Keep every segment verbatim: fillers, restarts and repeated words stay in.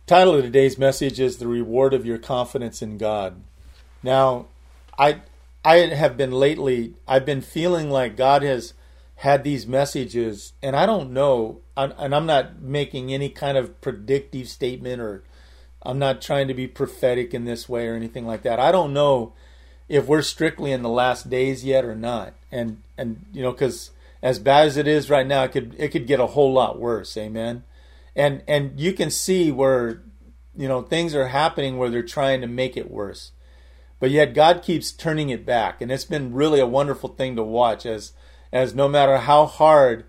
Title of today's message is The Reward of Your Confidence in God. Now, I I have been lately, I've been feeling like God has had these messages, and I don't know, and I'm not making any kind of predictive statement, or I'm not trying to be prophetic in this way or anything like that. I don't know if we're strictly in the last days yet or not. And, and you know, because as bad as it is right now, it could it could get a whole lot worse, amen? And and you can see where, you know, things are happening where they're trying to make it worse. But yet God keeps turning it back. And it's been really a wonderful thing to watch as as no matter how hard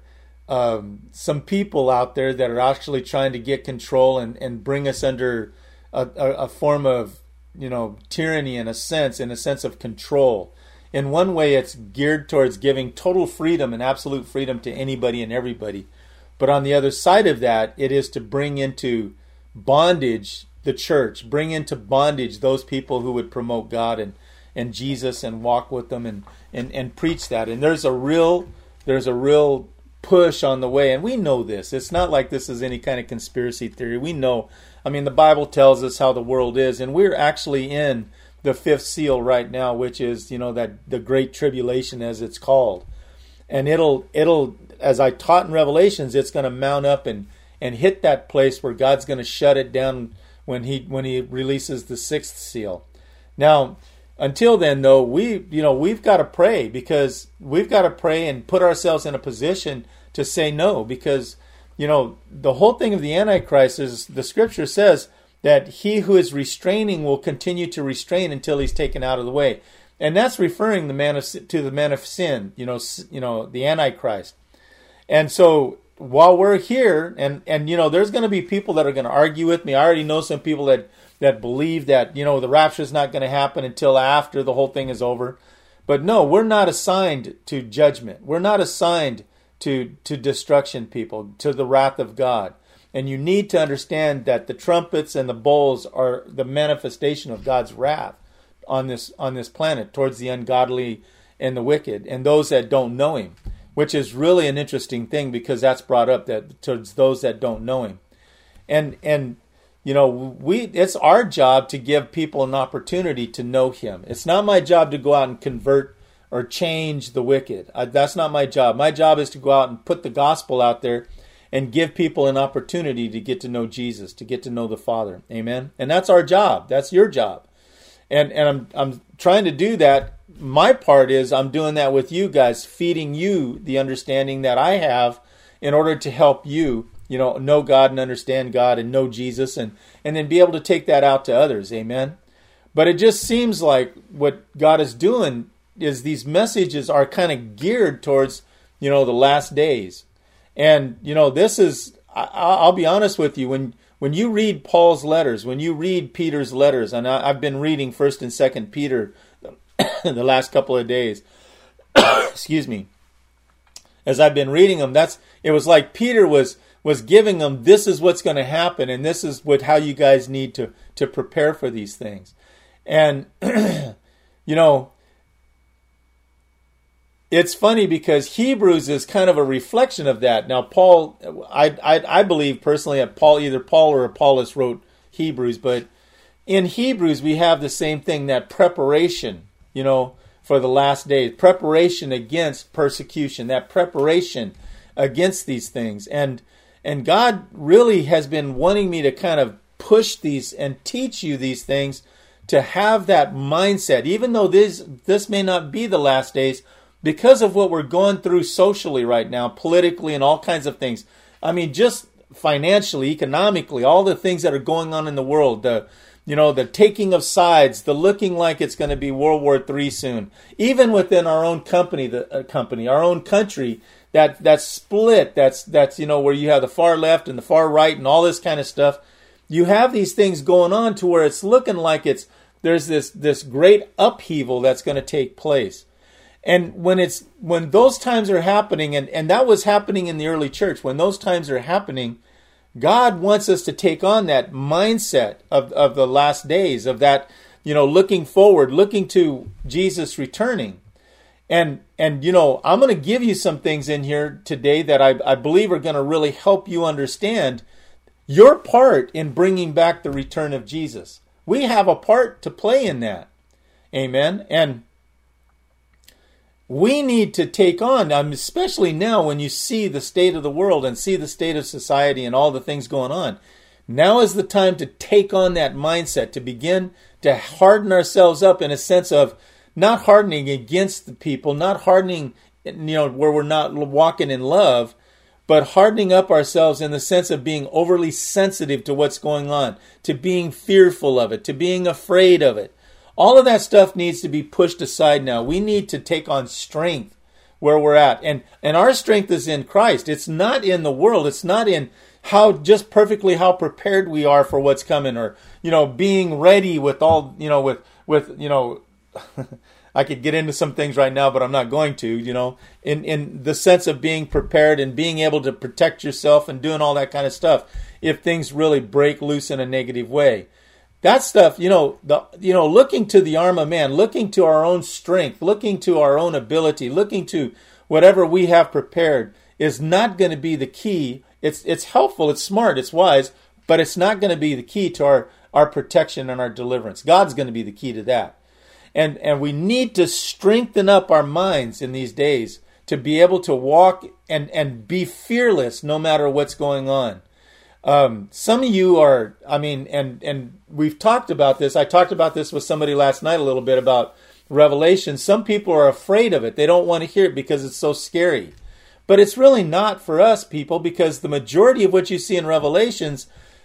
um, some people out there that are actually trying to get control and, and bring us under a, a, a form of, you know, tyranny in a sense, in a sense of control. In one way, it's geared towards giving total freedom and absolute freedom to anybody and everybody. But on the other side of that, it is to bring into bondage the church, bring into bondage those people who would promote God and, and Jesus and walk with them and, and, and preach that. And there's a real there's a real push on the way. And we know this. It's not like this is any kind of conspiracy theory. We know. I mean, the Bible tells us how the world is. And we're actually in the fifth seal right now, which is, you know, that the Great Tribulation as it's called. And it'll, it'll as I taught in Revelations, it's going to mount up and, and hit that place where God's going to shut it down when he when he releases the sixth seal. Now, until then, though, we you know we've got to pray, because we've got to pray and put ourselves in a position to say no, because you know the whole thing of the Antichrist is the Scripture says that he who is restraining will continue to restrain until he's taken out of the way, and that's referring the man of, to the man of sin, you know, you know the Antichrist, and so. While we're here, and, and you know, there's going to be people that are going to argue with me. I already know some people that, that believe that, you know, the rapture is not going to happen until after the whole thing is over. But no, we're not assigned to judgment. We're not assigned to, to destruction, people, to the wrath of God. And you need to understand that the trumpets and the bowls are the manifestation of God's wrath on this on this planet towards the ungodly and the wicked and those that don't know Him. Which is really an interesting thing, because that's brought up that towards those that don't know Him. And, and you know, we it's our job to give people an opportunity to know Him. It's not my job to go out and convert or change the wicked. I, that's not my job. My job is to go out and put the gospel out there and give people an opportunity to get to know Jesus, to get to know the Father. Amen? And that's our job. That's your job. And, and I'm I'm trying to do that. My part is I'm doing that with you guys, feeding you the understanding that I have in order to help you, you know, know God and understand God and know Jesus, and, and then be able to take that out to others. Amen. But it just seems like what God is doing is these messages are kind of geared towards, you know, the last days. And, you know, this is, I, I'll be honest with you, when when you read Paul's letters, when you read Peter's letters, and I, I've been reading First and Second Peter the last couple of days, excuse me, as I've been reading them, that's it was like Peter was was giving them, this is what's going to happen, and this is what how you guys need to to prepare for these things. And you know, it's funny because Hebrews is kind of a reflection of that. Now, Paul, I I, I believe personally that Paul, either Paul or Apollos wrote Hebrews, but in Hebrews we have the same thing, that preparation, you know, for the last days, preparation against persecution, that preparation against these things. And and God really has been wanting me to kind of push these and teach you these things, to have that mindset, even though this this may not be the last days, because of what we're going through socially right now, politically and all kinds of things. I mean, just financially, economically, all the things that are going on in the world, the You know, the taking of sides, the looking like it's going to be World War Three soon. Even within our own company, the uh, company, our own country, that that split, that's that's you know where you have the far left and the far right and all this kind of stuff. You have these things going on to where it's looking like it's there's this this great upheaval that's going to take place. And when it's when those times are happening, and, and that was happening in the early church, when those times are happening, God wants us to take on that mindset of, of the last days, of that, you know, looking forward, looking to Jesus returning. And, and you know, I'm going to give you some things in here today that I, I believe are going to really help you understand your part in bringing back the return of Jesus. We have a part to play in that. Amen. And we need to take on, especially now when you see the state of the world and see the state of society and all the things going on. Now is the time to take on that mindset, to begin to harden ourselves up in a sense of not hardening against the people, not hardening, you know, where we're not walking in love, but hardening up ourselves in the sense of being overly sensitive to what's going on, to being fearful of it, to being afraid of it. All of that stuff needs to be pushed aside now. We need to take on strength where we're at. And and our strength is in Christ. It's not in the world. It's not in how just perfectly how prepared we are for what's coming, or, you know, being ready with all, you know, with, with you know, I could get into some things right now, but I'm not going to, you know, in, in the sense of being prepared and being able to protect yourself and doing all that kind of stuff if things really break loose in a negative way. That stuff, you know, the you know, looking to the arm of man, looking to our own strength, looking to our own ability, looking to whatever we have prepared is not going to be the key. It's it's helpful, it's smart, it's wise, but it's not going to be the key to our, our protection and our deliverance. God's going to be the key to that. And and we need to strengthen up our minds in these days to be able to walk and, and be fearless no matter what's going on. Um, some of you are, I mean, and, and we've talked about this. I talked about this with somebody last night a little bit about Revelation. Some people are afraid of it. They don't want to hear it because it's so scary. But it's really not for us, people, because the majority of what you see in Revelations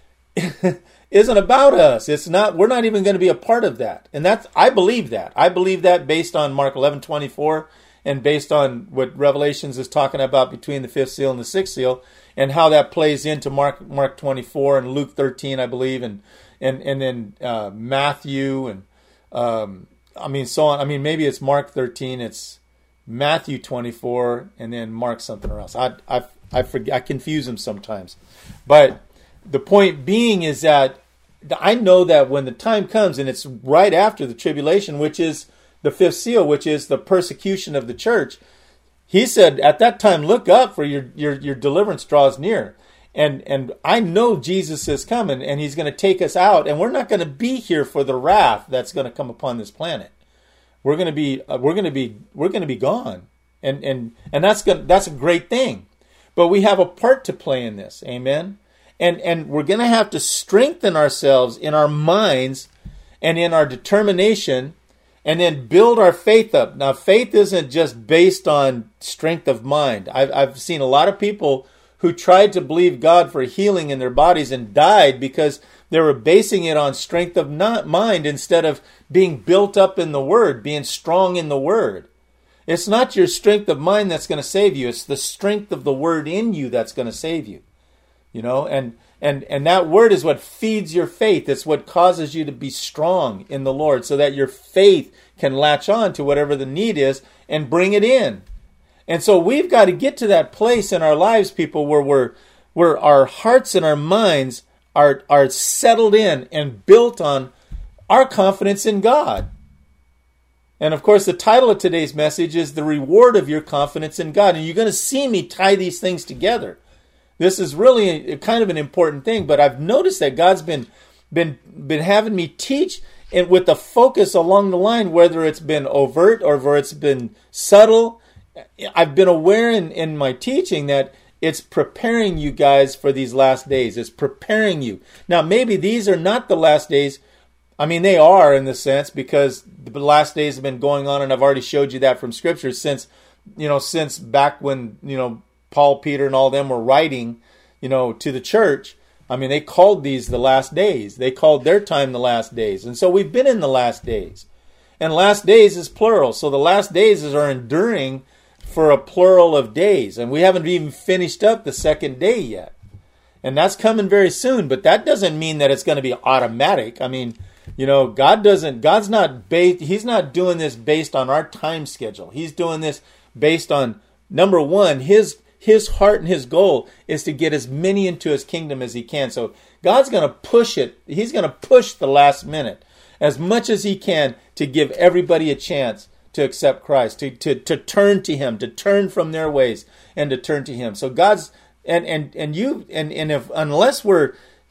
isn't about us. It's not, we're not even going to be a part of that. And that's, I believe that. I believe that based on Mark eleven twenty-four and based on what Revelations is talking about between the fifth seal and the sixth seal, and how that plays into Mark Mark twenty-four and Luke thirteen, I believe, and and and then uh, Matthew and um, I mean so on. I mean maybe it's Mark thirteen, it's Matthew twenty-four, and then Mark something else. I I I forget, I confuse them sometimes, but the point being is that I know that when the time comes, and it's right after the tribulation, which is the fifth seal, which is the persecution of the church. He said, at that time, look up, for your, your, your deliverance draws near. And and I know Jesus is coming, and he's going to take us out, and we're not going to be here for the wrath that's going to come upon this planet. We're going to be uh, we're going to be we're going to be gone, and and and that's going that's a great thing. But we have a part to play in this, amen. And and we're going to have to strengthen ourselves in our minds and in our determination, and then build our faith up. Now, faith isn't just based on strength of mind. I've, I've seen a lot of people who tried to believe God for healing in their bodies and died because they were basing it on strength of not mind instead of being built up in the Word, being strong in the Word. It's not your strength of mind that's going to save you. It's the strength of the Word in you that's going to save you. You know, and And and that word is what feeds your faith. It's what causes you to be strong in the Lord so that your faith can latch on to whatever the need is and bring it in. And so we've got to get to that place in our lives, people, where we're where our hearts and our minds are are settled in and built on our confidence in God. And of course, the title of today's message is The Reward of Your Confidence in God. And you're going to see me tie these things together. This is really a, a kind of an important thing, but I've noticed that God's been been been having me teach and with the focus along the line, whether it's been overt or whether it's been subtle. I've been aware in, in my teaching that it's preparing you guys for these last days. It's preparing you. Now, maybe these are not the last days. I mean, they are in the sense because the last days have been going on, and I've already showed you that from Scripture since, you know, since back when, you know, Paul, Peter, and all them were writing, you know, to the church. I mean, they called these the last days. They called their time the last days. And so we've been in the last days. And last days is plural. So the last days are enduring for a plural of days. And we haven't even finished up the second day yet. And that's coming very soon. But that doesn't mean that it's going to be automatic. I mean, you know, God doesn't, God's not based, He's not doing this based on our time schedule. He's doing this based on, number one, His His heart and His goal is to get as many into His kingdom as He can. So God's going to push it. He's going to push the last minute as much as He can to give everybody a chance to accept Christ, to, to, to turn to Him, to turn from their ways and to turn to Him. So God's, and, and, and you, and, and if, unless we're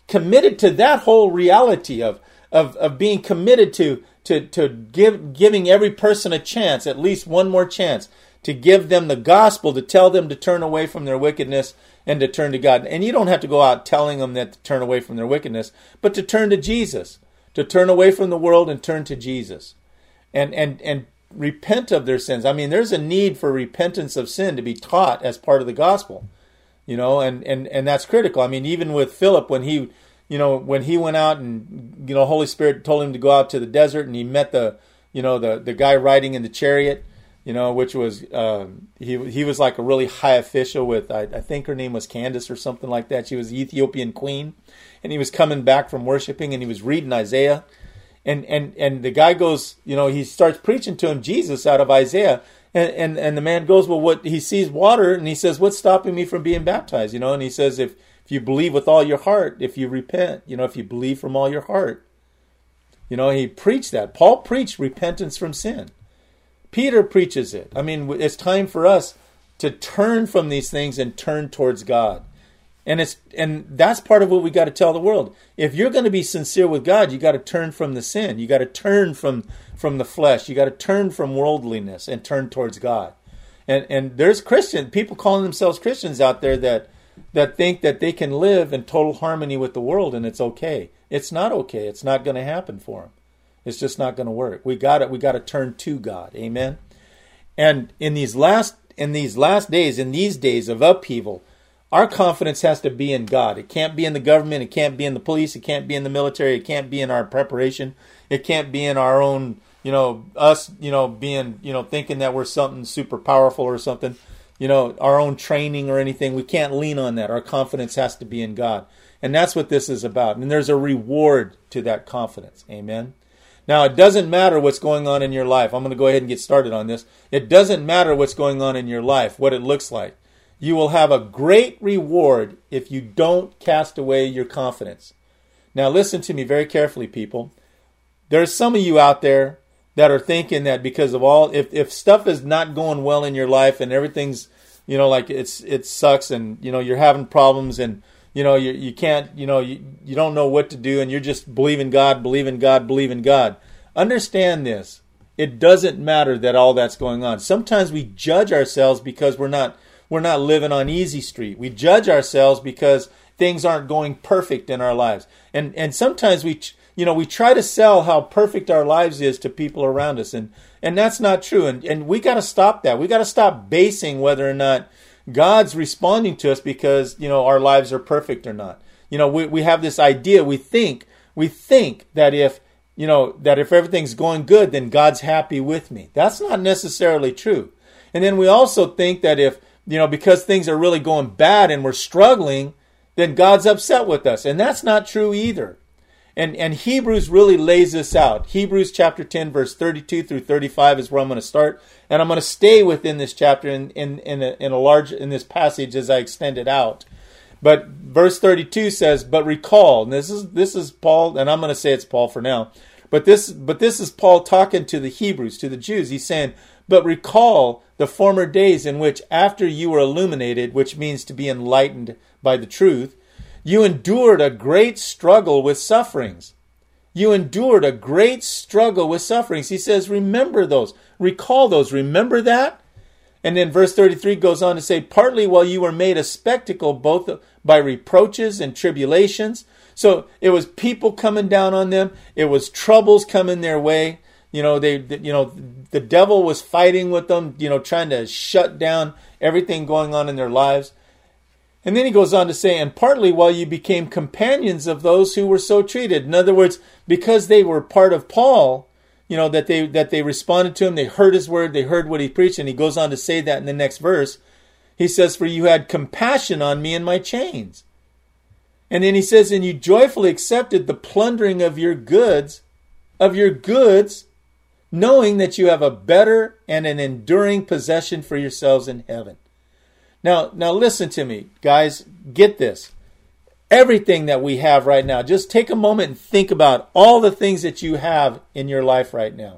committed to that whole reality of of, of being committed to to to give giving every person a chance, at least one more chance, to give them the gospel, to tell them to turn away from their wickedness and to turn to God. And you don't have to go out telling them that to turn away from their wickedness, but to turn to Jesus, to turn away from the world and turn to Jesus, and and and repent of their sins. I mean, there's a need for repentance of sin to be taught as part of the gospel, you know, and and and that's critical. I mean, even with Philip, when he, you know, when he went out and, you know, Holy Spirit told him to go out to the desert, and he met the, you know, the the guy riding in the chariot, you know, which was, uh, he he was like a really high official with, I, I think her name was Candace or something like that. She was the Ethiopian queen, and he was coming back from worshiping, and he was reading Isaiah, and and and the guy goes, you know, he starts preaching to him Jesus out of Isaiah, and and and the man goes, well, what, he sees water, and he says, what's stopping me from being baptized, you know, and he says, if if you believe with all your heart, if you repent, you know, if you believe from all your heart, you know, he preached that. Paul preached repentance from sin. Peter preaches it. I mean, it's time for us to turn from these things and turn towards God. And it's and that's part of what we got to tell the world. If you're going to be sincere with God, you got to turn from the sin. You got to turn from from the flesh. You got to turn from worldliness and turn towards God. And and there's Christian people calling themselves Christians out there that that think that they can live in total harmony with the world and it's okay. It's not okay. It's not going to happen for them. It's just not going to work. We got it. We got to turn to God. Amen. And in these last in these last days, in these days of upheaval, our confidence has to be in God. It can't be in the government. It can't be in the police. It can't be in the military. It can't be in our preparation. It can't be in our own, you know, us, you know, being, you know, thinking that we're something super powerful or something, you know, our own training or anything. We can't lean on that. Our confidence has to be in God. And that's what this is about. And there's a reward to that confidence. Amen. Now, it doesn't matter what's going on in your life. I'm going to go ahead and get started on this. It doesn't matter what's going on in your life, what it looks like. You will have a great reward if you don't cast away your confidence. Now, listen to me very carefully, people. There's some of you out there that are thinking that because of all, if, if stuff is not going well in your life and everything's, you know, like it's it sucks and, you know, you're having problems and, you know, you you can't, you know, you, you don't know what to do and you're just believing God, believing God, believing God. Understand this. It doesn't matter that all that's going on. Sometimes we judge ourselves because we're not We're not living on easy street. We judge ourselves because things aren't going perfect in our lives. And and sometimes we, you know, we try to sell how perfect our lives is to people around us. And, and that's not true. And, and we got to stop that. We got to stop basing whether or not God's responding to us because, you know, our lives are perfect or not. You know, we, we have this idea. We think, we think that if, you know, that if everything's going good, then God's happy with me. That's not necessarily true. And then we also think that if, you know, because things are really going bad and we're struggling, then God's upset with us. And that's not true either. And and Hebrews really lays this out. Hebrews chapter ten, verse thirty-two through thirty-five is where I'm going to start. And I'm going to stay within this chapter in, in, in, a, in a large, in this passage as I extend it out. But verse thirty-two says, but recall, and this is, this is Paul, and I'm going to say it's Paul for now. But this, but this is Paul talking to the Hebrews, to the Jews. He's saying, but recall the former days in which after you were illuminated, which means to be enlightened by the truth, you endured a great struggle with sufferings. You endured a great struggle with sufferings. He says, remember those. Recall those. Remember that? And then verse thirty-three goes on to say, partly while you were made a spectacle both by reproaches and tribulations. So it was people coming down on them. It was troubles coming their way. You know, they, you know, the devil was fighting with them, you know, trying to shut down everything going on in their lives. And then he goes on to say, and partly while you became companions of those who were so treated. In other words, because they were part of Paul, you know, that they that they responded to him, they heard his word, they heard what he preached, and he goes on to say that in the next verse. He says, for you had compassion on me in my chains. And then he says, and you joyfully accepted the plundering of your goods, of your goods, knowing that you have a better and an enduring possession for yourselves in heaven. Now, now listen to me, guys. Get this. Everything that we have right now, just take a moment and think about all the things that you have in your life right now.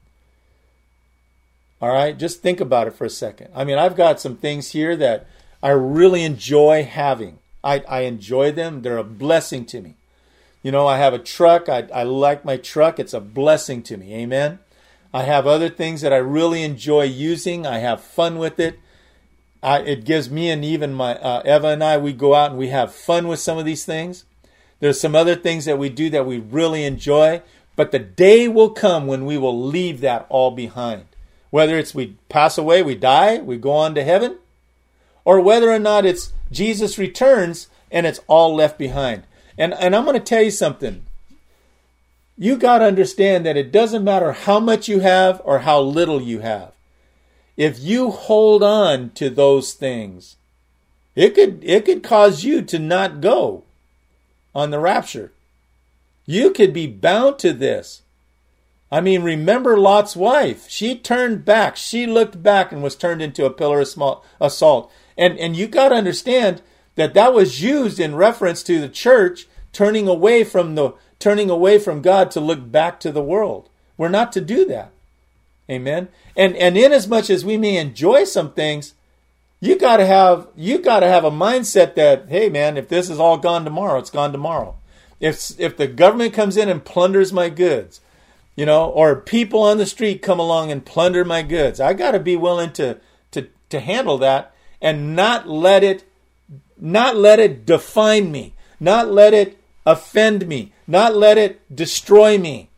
All right? Just think about it for a second. I mean, I've got some things here that I really enjoy having. I, I enjoy them. They're a blessing to me. You know, I have a truck. I, I like my truck. It's a blessing to me. Amen. I have other things that I really enjoy using. I have fun with it. I, it gives me and even my uh, Eva and I, we go out and we have fun with some of these things. There's some other things that we do that we really enjoy. But the day will come when we will leave that all behind. Whether it's we pass away, we die, we go on to heaven, or whether or not it's Jesus returns and it's all left behind. And, and I'm going to tell you something. You got to understand that it doesn't matter how much you have or how little you have. If you hold on to those things, it could it could cause you to not go on the rapture. You could be bound to this. I mean, remember Lot's wife. She turned back. She looked back and was turned into a pillar of small, of salt. And, and you got to understand that that was used in reference to the church turning away from the turning away from God to look back to the world. We're not to do that. Amen. And and in as much as we may enjoy some things, you got to have you got to have a mindset that, hey man, if this is all gone tomorrow, it's gone tomorrow. If if the government comes in and plunders my goods, you know, or people on the street come along and plunder my goods, I got to be willing to to to handle that and not let it not let it define me, not let it offend me, not let it destroy me.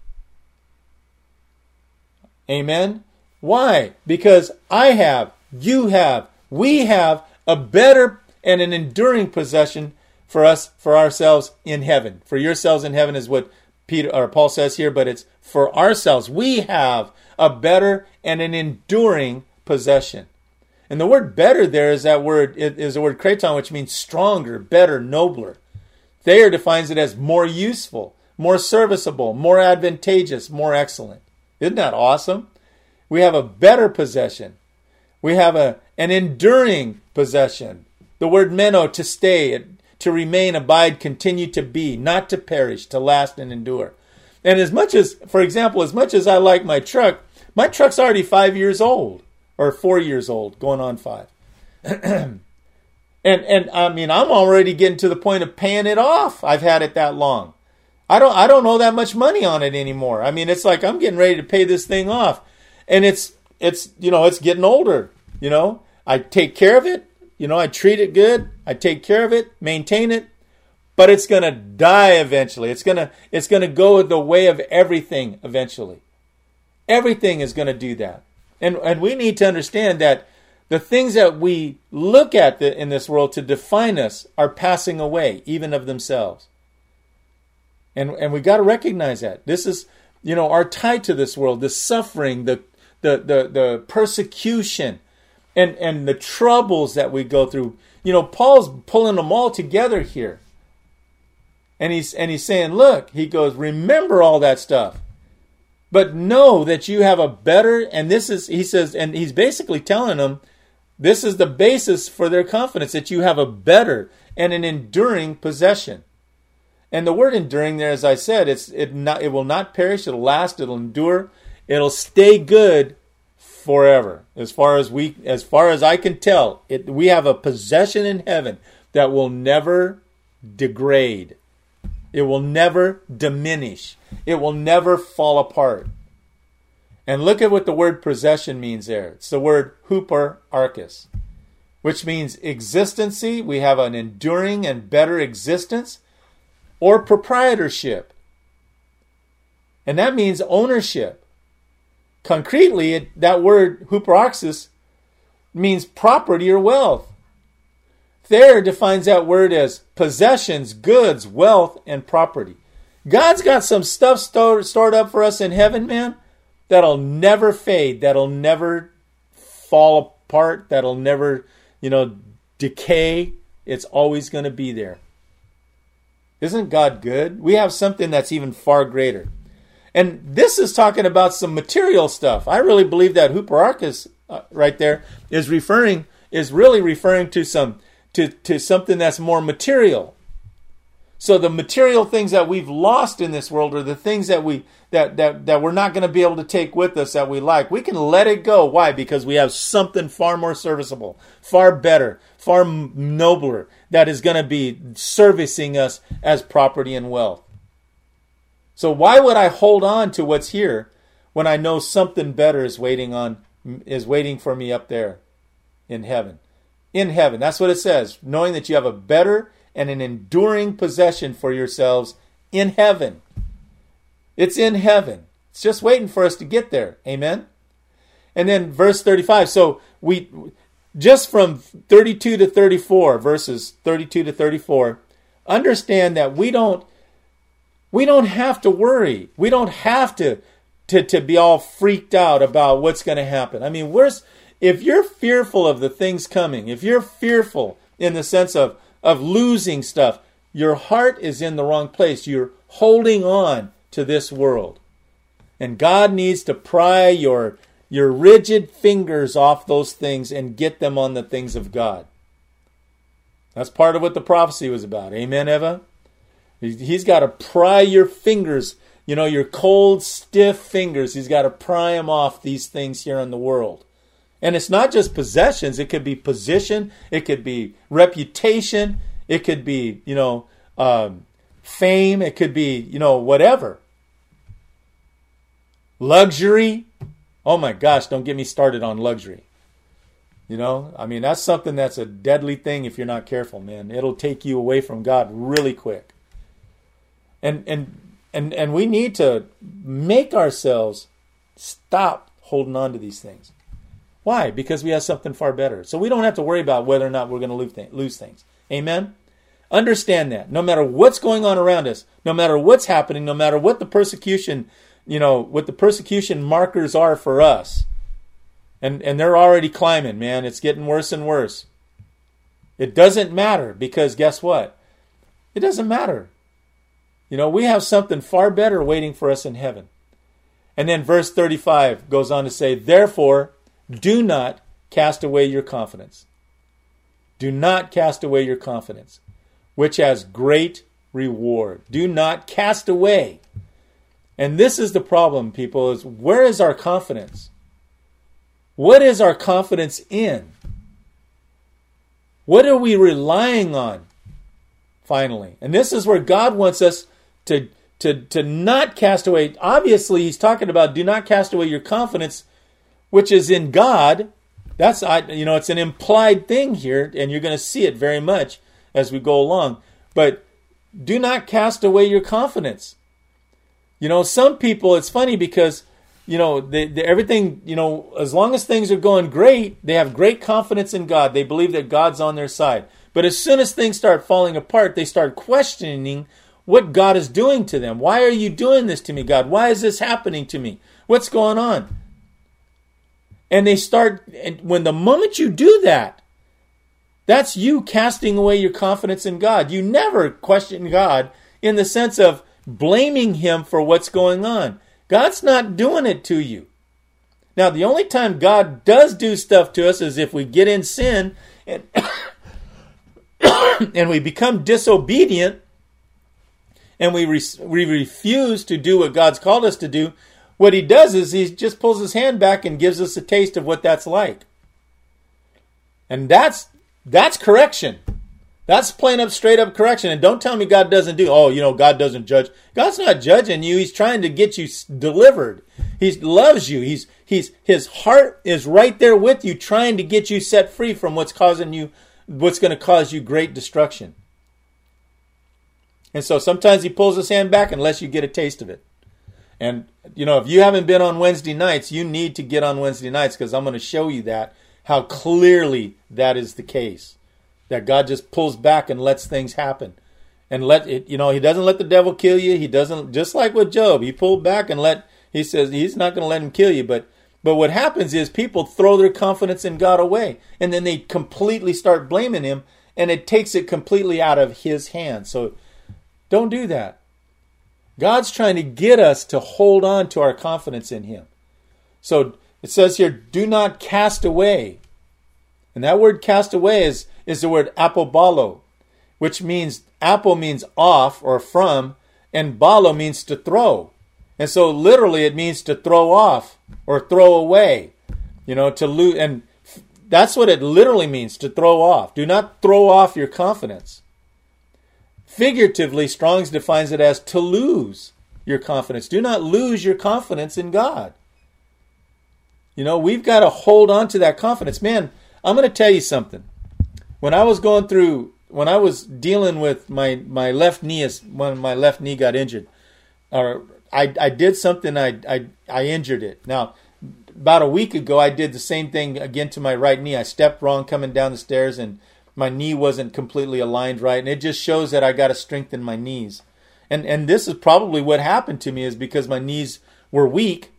Amen. Why? Because I have, you have, we have a better and an enduring possession for us, for ourselves in heaven. For yourselves in heaven is what Peter or Paul says here, but it's for ourselves. We have a better and an enduring possession. And the word better there is that word, it is the word kraton, which means stronger, better, nobler. Thayer defines it as more useful, more serviceable, more advantageous, more excellent. Isn't that awesome? We have a better possession. We have a an enduring possession. The word meno, to stay, to remain, abide, continue to be, not to perish, to last and endure. And as much as, for example, as much as I like my truck, my truck's already five years old, or four years old, going on five. and and I mean, I'm already getting to the point of paying it off. I've had it that long. I don't I don't owe that much money on it anymore. I mean, it's like I'm getting ready to pay this thing off. And it's it's you know, it's getting older, you know. I take care of it, you know, I treat it good, I take care of it, maintain it, but it's going to die eventually. It's going to it's going to go the way of everything eventually. Everything is going to do that. And and we need to understand that the things that we look at the, in this world to define us are passing away, even of themselves. And and we got to recognize that. This is, you know, our tie to this world, the suffering, the the the, the persecution, and, and the troubles that we go through. You know, Paul's pulling them all together here. And he's and he's saying, look, he goes, remember all that stuff. But know that you have a better, and this is, he says, and he's basically telling them, this is the basis for their confidence, that you have a better and an enduring possession. And the word enduring there, as I said, it's it not it will not perish, it'll last, it'll endure, it'll stay good forever. As far as we as far as I can tell, it we have a possession in heaven that will never degrade. It will never diminish. It will never fall apart. And look at what the word possession means there. It's the word hupararchis, which means existency. We have an enduring and better existence, or proprietorship. And that means ownership. Concretely, it, that word hupararchis means property or wealth. Thayer defines that word as possessions, goods, wealth, and property. God's got some stuff stored, stored up for us in heaven, man, that'll never fade, that'll never fall apart, that'll never, you know, decay. It's always going to be there. Isn't God good? We have something that's even far greater. And this is talking about some material stuff. I really believe that hupararchis uh, right there is referring, is really referring to some To, to something that's more material. So the material things that we've lost in this world, or the things that we that that that we're not going to be able to take with us that we like, we can let it go. Why? Because we have something far more serviceable, far better, far nobler, that is going to be servicing us as property and wealth. So why would I hold on to what's here when I know something better is waiting on is waiting for me up there in heaven? In heaven, that's what it says. Knowing that you have a better and an enduring possession for yourselves in heaven. It's in heaven. It's just waiting for us to get there. Amen? And then verse thirty-five. So we, just from thirty-two to thirty-four, verses thirty-two to thirty-four, understand that we don't, we don't have to worry. We don't have to, to, to be all freaked out about what's going to happen. I mean, we're, if you're fearful of the things coming, if you're fearful in the sense of of losing stuff, your heart is in the wrong place. You're holding on to this world. And God needs to pry your, your rigid fingers off those things and get them on the things of God. That's part of what the prophecy was about. Amen, Eva? He's got to pry your fingers, you know, your cold, stiff fingers. He's got to pry them off these things here in the world. And it's not just possessions. It could be position. It could be reputation. It could be, you know, um, fame. It could be, you know, whatever. Luxury. Oh my gosh, don't get me started on luxury. You know, I mean, that's something that's a deadly thing if you're not careful, man. It'll take you away from God really quick. And and and and we need to make ourselves stop holding on to these things. Why? Because we have something far better. So we don't have to worry about whether or not we're going to lose things. Amen? Understand that. No matter what's going on around us, no matter what's happening, no matter what the persecution, you know, what the persecution markers are for us, and, and they're already climbing, man. It's getting worse and worse. It doesn't matter, because guess what? It doesn't matter. You know, we have something far better waiting for us in heaven. And then verse thirty-five goes on to say, therefore, do not cast away your confidence. Do not cast away your confidence, which has great reward. Do not cast away. And this is the problem, people, is where is our confidence? What is our confidence in? What are we relying on, finally? And this is where God wants us to, to, to not cast away. Obviously, he's talking about do not cast away your confidence, which is in God. That's, you know, it's an implied thing here, and you're going to see it very much as we go along. But do not cast away your confidence. You know, some people, it's funny because, you know, they, they, everything, you know, as long as things are going great, they have great confidence in God. They believe that God's on their side. But as soon as things start falling apart, they start questioning what God is doing to them. Why are you doing this to me, God? Why is this happening to me? What's going on? And they start, and when the moment you do that, that's you casting away your confidence in God. You never question God in the sense of blaming him for what's going on. God's not doing it to you. Now, the only time God does do stuff to us is if we get in sin and, and we become disobedient and we, re- we refuse to do what God's called us to do. What he does is he just pulls his hand back and gives us a taste of what that's like. And that's that's correction. That's plain up, straight up correction. And don't tell me God doesn't do, oh, you know, God doesn't judge. God's not judging you. He's trying to get you delivered. He loves you. He's he's his heart is right there with you, trying to get you set free from what's causing you, what's going to cause you great destruction. And so sometimes he pulls his hand back and lets you get a taste of it. And, you know, if you haven't been on Wednesday nights, you need to get on Wednesday nights, because I'm going to show you that, how clearly that is the case. That God just pulls back and lets things happen. And let it, you know, he doesn't let the devil kill you. He doesn't, just like with Job, he pulled back and let, he says he's not going to let him kill you. But, but what happens is people throw their confidence in God away. And then they completely start blaming him. And it takes it completely out of his hands. So don't do that. God's trying to get us to hold on to our confidence in him. So it says here, do not cast away. And that word cast away is, is the word apobalo, which means Apo means off or from, and balo means to throw. And so literally it means to throw off or throw away, you know, to lose. And that's what it literally means, to throw off. Do not throw off your confidence. Figuratively, Strong's defines it as to lose your confidence. Do not lose your confidence in God. You know, we've got to hold on to that confidence. Man, I'm going to tell you something. When I was going through, when I was dealing with my, my left knee, when my left knee got injured, or I, I did something, I, I, I injured it. Now, about a week ago, I did the same thing again to my right knee. I stepped wrong coming down the stairs, and my knee wasn't completely aligned right. And it just shows that I got to strengthen my knees. And and this is probably what happened to me, is because my knees were weak.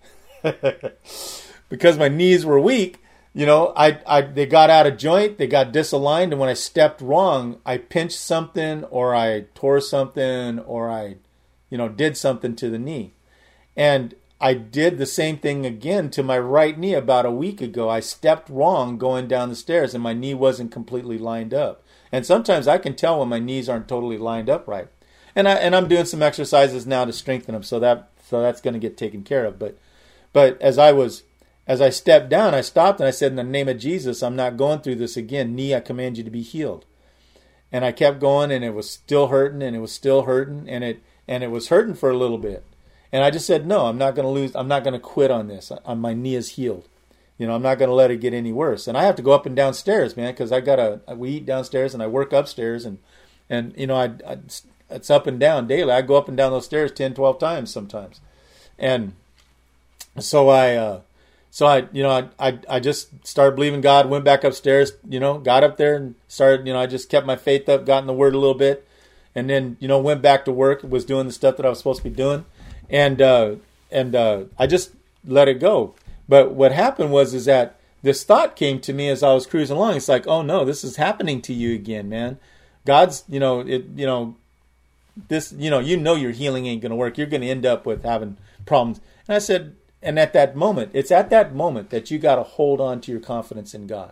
Because my knees were weak, you know, I, I they got out of joint, they got disaligned, and when I stepped wrong, I pinched something, or I tore something, or I, you know, did something to the knee. And I did the same thing again to my right knee about a week ago. I stepped wrong going down the stairs, and my knee wasn't completely lined up. And sometimes I can tell when my knees aren't totally lined up right. And I and I'm doing some exercises now to strengthen them, so that so that's going to get taken care of. But but as I was as I stepped down, I stopped and I said, in the name of Jesus, I'm not going through this again. Knee, I command you to be healed. And I kept going, and it was still hurting, and it was still hurting, and it and it was hurting for a little bit. And I just said, no, I'm not going to lose. I'm not going to quit on this. I, my knee is healed. You know, I'm not going to let it get any worse. And I have to go up and downstairs, man, because I got to, we eat downstairs and I work upstairs. And, and you know, I, I, it's up and down daily. I go up and down those stairs ten, twelve times sometimes. And so I, uh, so I, you know, I, I, I just started believing God, went back upstairs, you know, got up there and started, you know, I just kept my faith up, got in the Word a little bit. And then, you know, went back to work, was doing the stuff that I was supposed to be doing. And uh, and uh, I just let it go. But what happened was is that this thought came to me as I was cruising along. It's like, oh no, this is happening to you again, man. God's, you know, it, you know, this, you know, you know, your healing ain't going to work. You're going to end up with having problems. And I said, and at that moment, it's at that moment that you got to hold on to your confidence in God.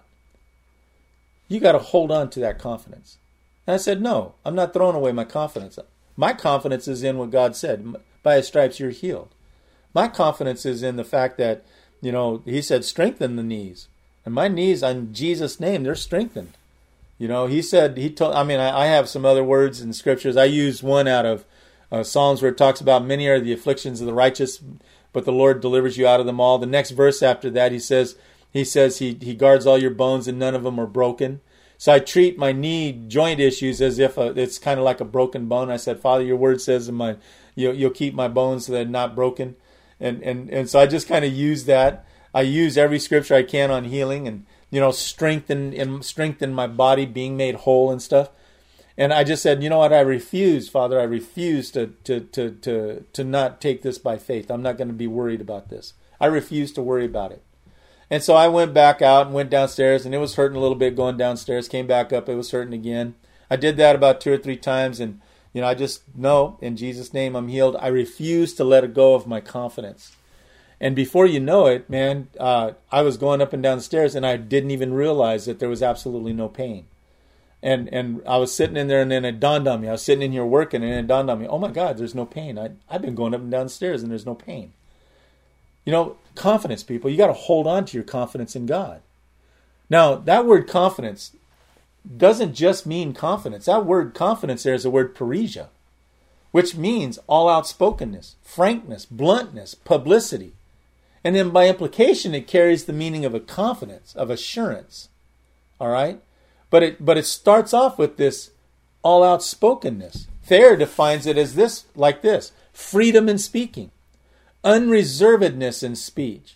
You got to hold on to that confidence. And I said, no, I'm not throwing away my confidence. My confidence is in what God said. By His stripes you're healed. My confidence is in the fact that, you know, He said strengthen the knees. And my knees, in Jesus' name, they're strengthened. You know, He said, He told, I mean, I, I have some other words in scriptures. I use one out of uh, Psalms where it talks about many are the afflictions of the righteous, but the Lord delivers you out of them all. The next verse after that, He says, He says He, he guards all your bones and none of them are broken. So I treat my knee joint issues as if a, it's kind of like a broken bone. I said, Father, your word says in my You'll, you'll keep my bones so they're not broken. And, and, and so I just kind of use that. I use every scripture I can on healing and, you know, strengthen and strengthen my body being made whole and stuff. And I just said, you know what? I refuse, Father. I refuse to, to, to, to, to not take this by faith. I'm not going to be worried about this. I refuse to worry about it. And so I went back out and went downstairs, and it was hurting a little bit going downstairs. Came back up. It was hurting again. I did that about two or three times, and you know, I just know in Jesus' name I'm healed. I refuse to let go of my confidence. And before you know it, man, uh, I was going up and down the stairs and I didn't even realize that there was absolutely no pain. And and I was sitting in there and then it dawned on me. I was sitting in here working and it dawned on me, oh my God, there's no pain. I, I've been going up and down the stairs and there's no pain. You know, confidence, people. You got to hold on to your confidence in God. Now, that word confidence doesn't just mean confidence. That word confidence there is the word parrhesia, which means all outspokenness, frankness, bluntness, publicity. And then by implication, it carries the meaning of a confidence, of assurance. All right? But it but it starts off with this all outspokenness. Thayer defines it as this, like this: freedom in speaking, unreservedness in speech,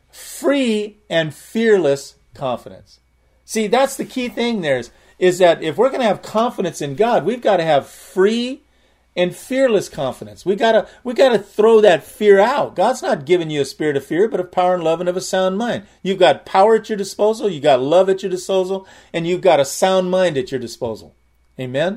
free and fearless confidence. See, that's the key thing there is, is that if we're going to have confidence in God, we've got to have free and fearless confidence. We got to we got to throw that fear out. God's not giving you a spirit of fear, but of power and love and of a sound mind. You've got power at your disposal, you got love at your disposal, and you've got a sound mind at your disposal. Amen?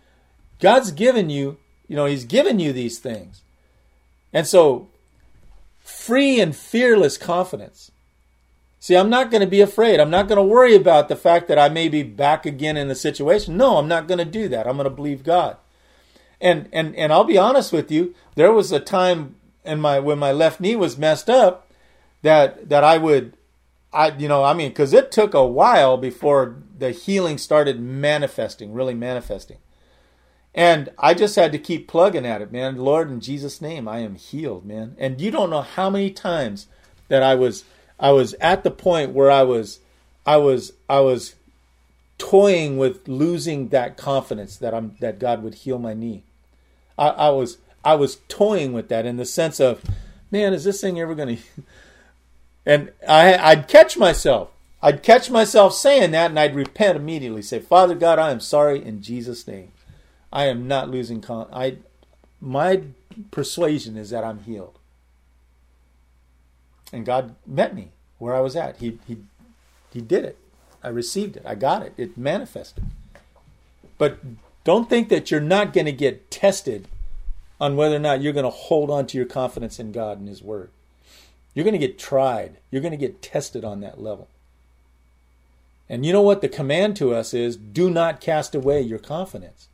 God's given you, you know, He's given you these things. And so, free and fearless confidence. See, I'm not going to be afraid. I'm not going to worry about the fact that I may be back again in the situation. No, I'm not going to do that. I'm going to believe God. And and and I'll be honest with you, there was a time in my when my left knee was messed up that that I would I you know, I mean, because it took a while before the healing started manifesting, really manifesting. And I just had to keep plugging at it, man. Lord, in Jesus' name, I am healed, man. And you don't know how many times that I was I was at the point where I was I was I was toying with losing that confidence that I'm that God would heal my knee. I, I was I was toying with that in the sense of, man, is this thing ever going to? And I I'd catch myself. I'd catch myself saying that, and I'd repent immediately. Say, Father God, I am sorry in Jesus' name. I am not losing con. I my persuasion is that I'm healed. And God met me where I was at. He he he did it. I received it. I got it. It manifested. But don't think that you're not going to get tested on whether or not you're going to hold on to your confidence in God and His Word. You're going to get tried. You're going to get tested on that level. And you know what? The command to us is, do not cast away your confidence.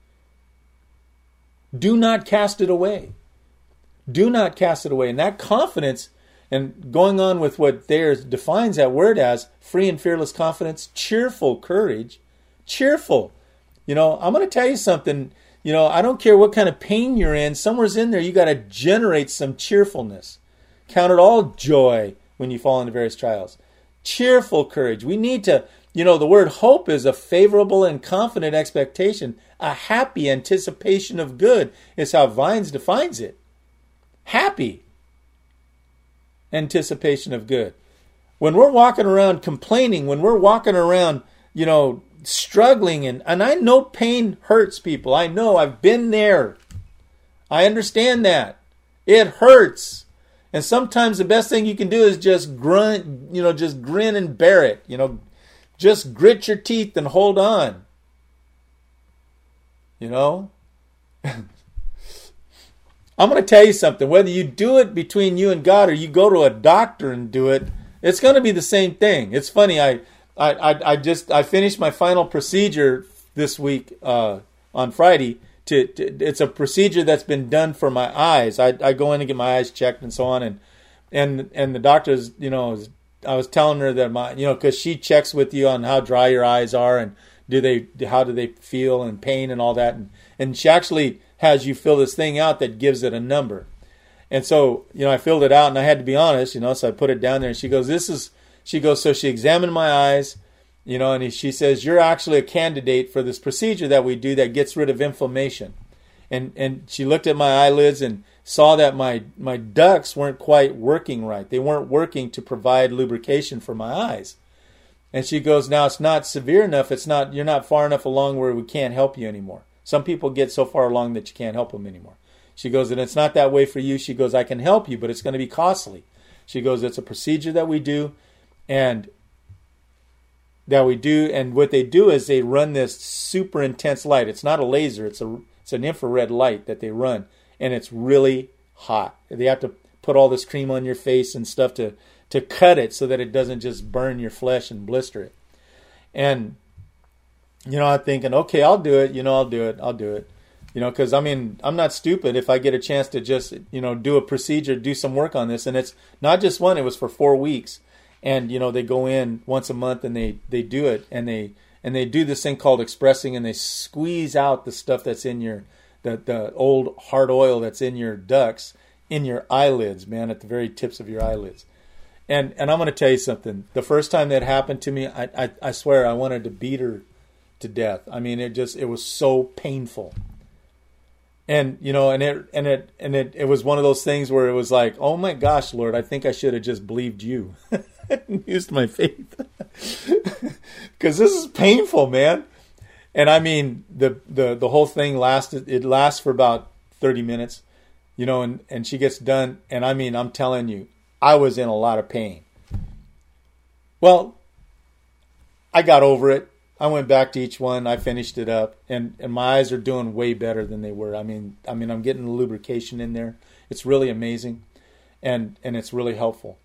Do not cast it away. Do not cast it away. And that confidence, and going on with what Thayer defines that word as, free and fearless confidence, cheerful courage, cheerful. You know, I'm going to tell you something. You know, I don't care what kind of pain you're in. Somewhere's in there, you got to generate some cheerfulness. Count it all joy when you fall into various trials. Cheerful courage. We need to, you know, the word hope is a favorable and confident expectation. A happy anticipation of good is how Vines defines it. Happy anticipation of good. When we're walking around complaining, when we're walking around, you know, struggling, and, and I know pain hurts people. I know, I've been there. I understand that. It hurts. And sometimes the best thing you can do is just grunt, you know, just grin and bear it. You know, just grit your teeth and hold on. You know? I'm going to tell you something. Whether you do it between you and God or you go to a doctor and do it, it's going to be the same thing. It's funny. I I, I, I just I finished my final procedure this week uh, on Friday. To, to it's a procedure that's been done for my eyes. I, I go in and get my eyes checked and so on, and and and the doctor's, you know, I was telling her that my, you know, because she checks with you on how dry your eyes are and do they how do they feel and pain and all that, and and she actually has you fill this thing out that gives it a number. And so, you know, I filled it out and I had to be honest, you know, so I put it down there and she goes, this is, she goes, so she examined my eyes, you know, and she says, you're actually a candidate for this procedure that we do that gets rid of inflammation. And and she looked at my eyelids and saw that my, my ducts weren't quite working right. They weren't working to provide lubrication for my eyes. And she goes, now it's not severe enough. It's not, you're not far enough along where we can't help you anymore. Some people get so far along that you can't help them anymore. She goes, and it's not that way for you. She goes, I can help you, but it's going to be costly. She goes, it's a procedure that we do, and that we do, and what they do is they run this super intense light. It's not a laser. It's a it's an infrared light that they run, and it's really hot. They have to put all this cream on your face and stuff to, to cut it so that it doesn't just burn your flesh and blister it. And, you know, I'm thinking, okay, I'll do it. You know, I'll do it. I'll do it. You know, because, I mean, I'm not stupid if I get a chance to just, you know, do a procedure, do some work on this. And it's not just one. It was for four weeks. And, you know, they go in once a month and they, they do it. And they and they do this thing called expressing, and they squeeze out the stuff that's in your, the, the old hard oil that's in your ducts, in your eyelids, man, at the very tips of your eyelids. And and I'm going to tell you something. The first time that happened to me, I, I, I swear I wanted to beat her to death. I mean, it just, it was so painful. And, you know, and it, and it, and it, it was one of those things where it was like, oh my gosh, Lord, I think I should have just believed you and used my faith. Cause this is painful, man. And I mean, the, the, the whole thing lasted, it lasts for about thirty minutes, you know, and, and she gets done. And I mean, I'm telling you, I was in a lot of pain. Well, I got over it. I went back to each one. I finished it up, and, and my eyes are doing way better than they were. I mean, I mean, I'm getting the lubrication in there. It's really amazing, and and it's really helpful.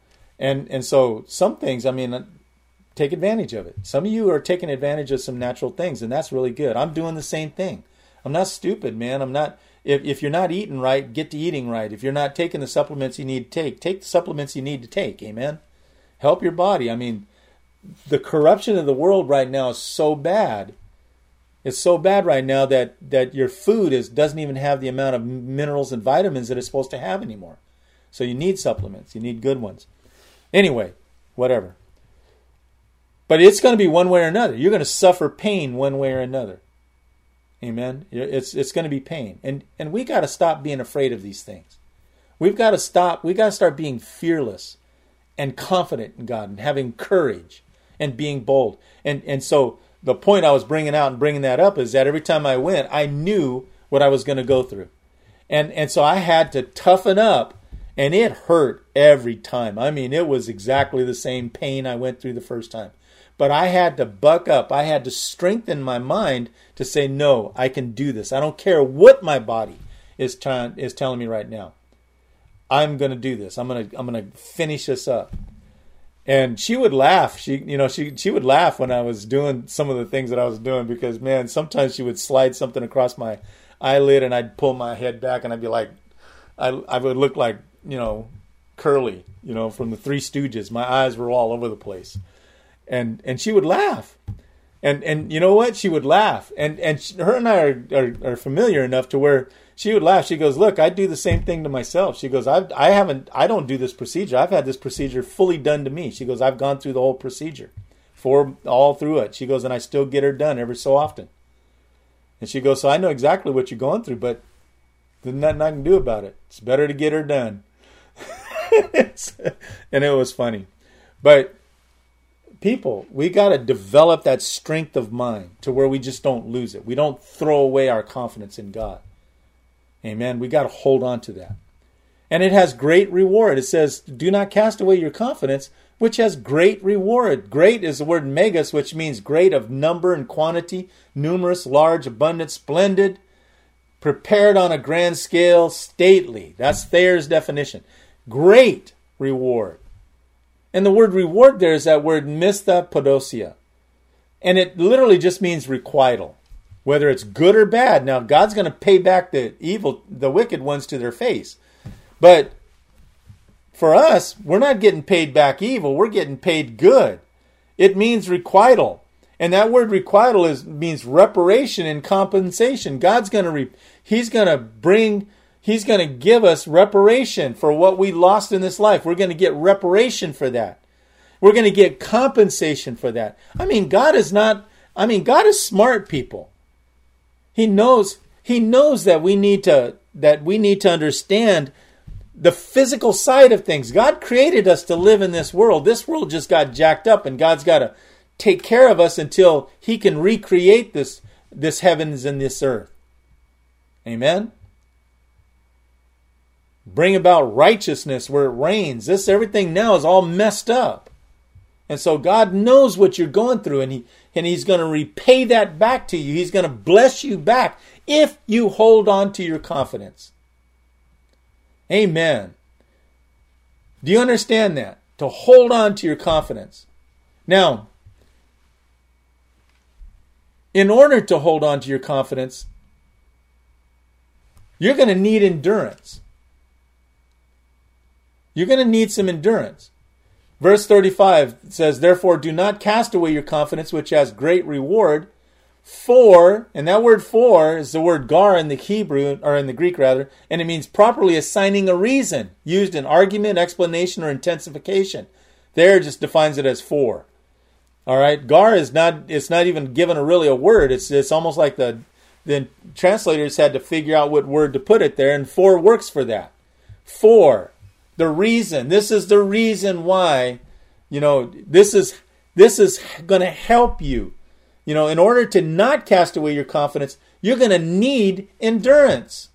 And and so some things, I mean, take advantage of it. Some of you are taking advantage of some natural things, and that's really good. I'm doing the same thing. I'm not stupid, man. I'm not. If if you're not eating right, get to eating right. If you're not taking the supplements you need to take, take the supplements you need to take. Amen. Help your body. I mean, the corruption of the world right now is so bad. It's so bad right now that, that your food is doesn't even have the amount of minerals and vitamins that it's supposed to have anymore. So you need supplements. You need good ones. Anyway, whatever. But it's going to be one way or another. You're going to suffer pain one way or another. Amen. It's it's going to be pain. And and we got to stop being afraid of these things. We've got to stop. We've got to start being fearless and confident in God and having courage and being bold. And and so the point I was bringing out and bringing that up is that every time I went, I knew what I was going to go through. And and so I had to toughen up, and it hurt every time. I mean, it was exactly the same pain I went through the first time. But I had to buck up. I had to strengthen my mind to say, no, I can do this. I don't care what my body is trying is telling me right now. I'm going to do this. I'm going to I'm going to finish this up. And she would laugh. She, you know, she she would laugh when I was doing some of the things that I was doing because, man, sometimes she would slide something across my eyelid and I'd pull my head back and I'd be like, I I would look like, you know, Curly, you know, from the Three Stooges. My eyes were all over the place. And and she would laugh, and and you know what? She would laugh, and and she, her and I are, are are familiar enough to where she would laugh. She goes, "Look, I do the same thing to myself." She goes, "I I haven't I don't do this procedure. I've had this procedure fully done to me." She goes, "I've gone through the whole procedure, for all through it." She goes, "And I still get her done every so often." And she goes, "So I know exactly what you're going through, but there's nothing I can do about it. It's better to get her done." And it was funny, but. People, we got to develop that strength of mind to where we just don't lose it. We don't throw away our confidence in God. Amen. We got to hold on to that. And it has great reward. It says, do not cast away your confidence, which has great reward. Great is the word megas, which means great of number and quantity, numerous, large, abundant, splendid, prepared on a grand scale, stately. That's Thayer's definition. Great reward. And the word reward there is that word misthapodosia. And it literally just means requital. Whether it's good or bad. Now, God's going to pay back the evil, the wicked ones to their face. But for us, we're not getting paid back evil. We're getting paid good. It means requital. And that word requital is means reparation and compensation. God's going to, re, He's going to bring... He's going to give us reparation for what we lost in this life. We're going to get reparation for that. We're going to get compensation for that. I mean, God is not, I mean, God is smart, people. He knows, he knows that we need to, that we need to understand the physical side of things. God created us to live in this world. This world just got jacked up, and God's got to take care of us until He can recreate this, this heavens and this earth. Amen? Bring about righteousness where it reigns. This everything now is all messed up. And so God knows what you're going through, and he and he's going to repay that back to you. He's going to bless you back if you hold on to your confidence. Amen. Do you understand that? To hold on to your confidence. Now, in order to hold on to your confidence, you're going to need endurance. You're going to need some endurance. Verse thirty-five says, therefore do not cast away your confidence, which has great reward. For, and that word for is the word gar in the Hebrew, or in the Greek rather, and it means properly assigning a reason, used in argument, explanation, or intensification. There it just defines it as for. All right, gar is not, it's not even given a really a word. It's it's almost like the, the translators had to figure out what word to put it there, and for works for that. For. The reason, this is the reason why, you know, this is this is going to help you. You know, in order to not cast away your confidence, you're going to need endurance.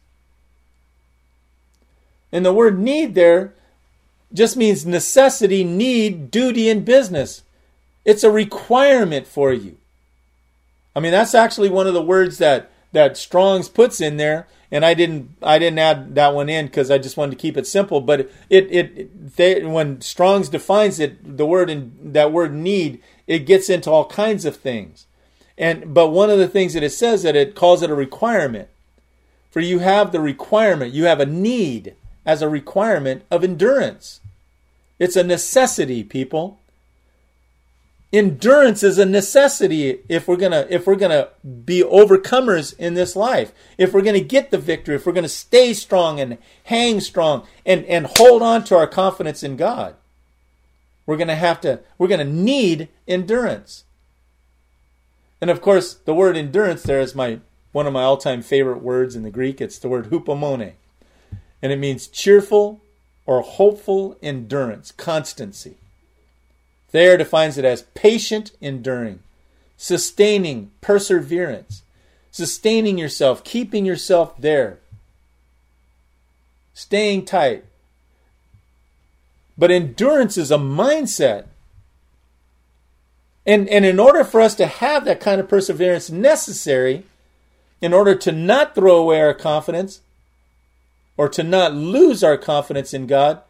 And the word need there just means necessity, need, duty, and business. It's a requirement for you. I mean, that's actually one of the words that, that Strong's puts in there, and I didn't I didn't add that one in because I just wanted to keep it simple. But it it they, when Strong's defines it, the word in that word need, it gets into all kinds of things. And but one of the things that it says that it calls it a requirement. For you have the requirement, you have a need as a requirement of endurance. It's a necessity, people. Endurance is a necessity if we're gonna if we're gonna be overcomers in this life. If we're gonna get the victory, if we're gonna stay strong and hang strong and, and hold on to our confidence in God. We're gonna have to we're gonna need endurance. And of course, the word endurance there is my one of my all-time favorite words in the Greek. It's the word hupomone. And it means cheerful or hopeful endurance, constancy. Thayer defines it as patient enduring, sustaining perseverance, sustaining yourself, keeping yourself there, staying tight. But endurance is a mindset. And, and in order for us to have that kind of perseverance necessary, in order to not throw away our confidence, or to not lose our confidence in God,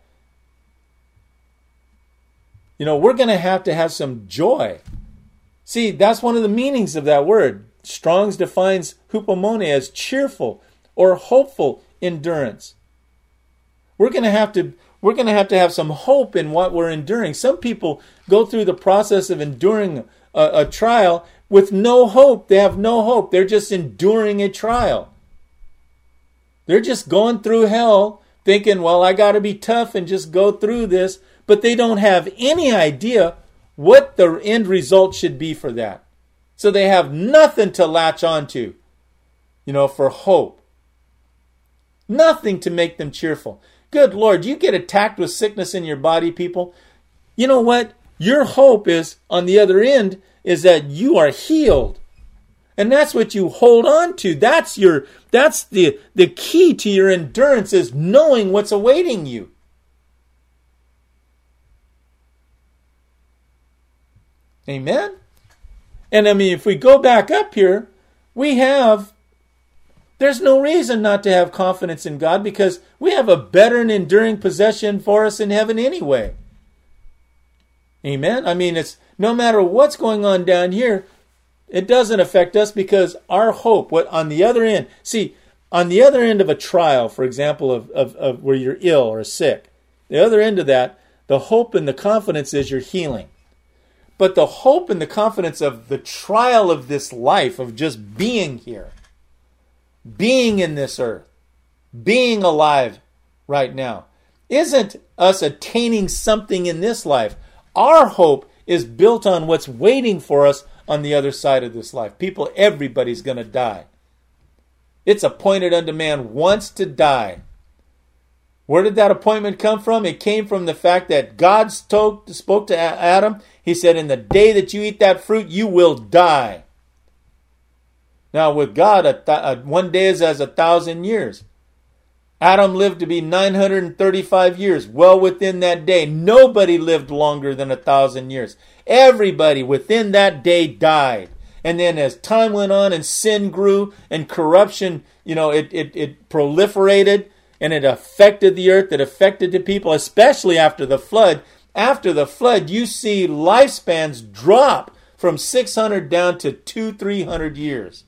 you know, we're going to have to have some joy. See, that's one of the meanings of that word. Strong's defines hupomone as cheerful or hopeful endurance. We're going to have to we're going to have to have some hope in what we're enduring. Some people go through the process of enduring a, a trial with no hope. They have no hope. They're just enduring a trial. They're just going through hell thinking, well, I got to be tough and just go through this. But they don't have any idea what the end result should be for that. So they have nothing to latch onto, you know, for hope. Nothing to make them cheerful. Good Lord, you get attacked with sickness in your body, people. You know what? Your hope is, on the other end, is that you are healed. And that's what you hold on to. That's your that's the, the key to your endurance, is knowing what's awaiting you. Amen? And I mean, if we go back up here, we have, there's no reason not to have confidence in God, because we have a better and enduring possession for us in heaven anyway. Amen? I mean, it's no matter what's going on down here, it doesn't affect us, because our hope, what on the other end, see, on the other end of a trial, for example, of, of, of where you're ill or sick, the other end of that, the hope and the confidence is your healing. But the hope and the confidence of the trial of this life, of just being here, being in this earth, being alive right now, isn't us attaining something in this life. Our hope is built on what's waiting for us on the other side of this life. People, everybody's going to die. It's appointed unto man once to die. Where did that appointment come from? It came from the fact that God spoke, spoke to Adam. He said, in the day that you eat that fruit, you will die. Now, with God, a th- a, one day is as a thousand years. Adam lived to be nine hundred thirty-five years, well within that day. Nobody lived longer than a thousand years. Everybody within that day died. And then as time went on and sin grew and corruption, you know, it, it, it proliferated and it affected the earth, it affected the people, especially after the flood. After the flood, you see lifespans drop from six hundred down to two, three hundred years.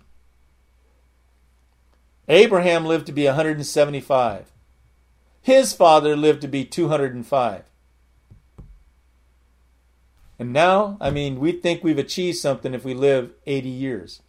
Abraham lived to be one hundred seventy-five. His father lived to be two hundred five. And now, I mean, we think we've achieved something if we live eighty years.